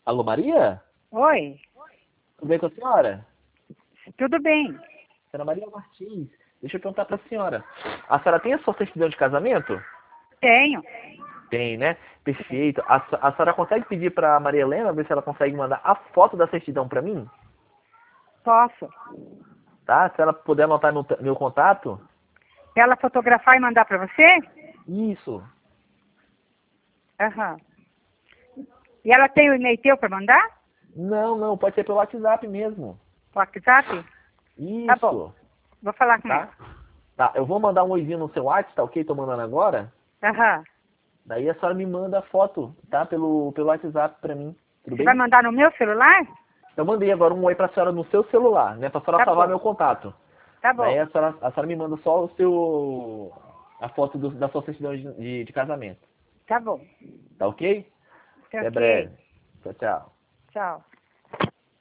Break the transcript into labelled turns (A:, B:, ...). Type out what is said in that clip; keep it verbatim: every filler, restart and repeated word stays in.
A: Alô, Maria?
B: Oi,
A: Tudo bem com a senhora?
B: tudo bem?
A: Senhora Maria Martins, deixa eu perguntar para a senhora. A senhora tem a sua certidão de casamento?
B: Tenho.
A: Tem, né? Perfeito. A, se- a senhora consegue pedir para a Maria Helena ver se ela consegue mandar a foto da certidão para mim?
B: Posso.
A: Tá? Se ela puder anotar meu, te- meu contato?
B: Ela fotografar e mandar para você?
A: Isso.
B: Aham. E ela tem o e-mail teu para mandar?
A: Não, não, pode ser pelo WhatsApp mesmo.
B: WhatsApp? Tá bom.
A: Isso.
B: Vou falar com
A: Tá?
B: ela.
A: Tá, eu vou mandar um oizinho no seu WhatsApp, tá ok? Tô mandando agora.
B: Aham.
A: Daí a senhora me manda a foto, tá? Pelo, pelo WhatsApp pra mim. Tudo
B: Você vai
A: bem?
B: mandar no meu celular?
A: Eu mandei agora um oi pra senhora no seu celular, né? Pra senhora
B: Tá
A: salvar
B: bom.
A: meu contato.
B: Tá
A: Daí
B: bom.
A: a senhora, a senhora me manda só o seu... a foto do- da sua certidão de, de, de casamento.
B: Tá bom.
A: Tá ok?
B: Tá
A: Até
B: ok.
A: breve. Tchau, tchau.
B: Tchau.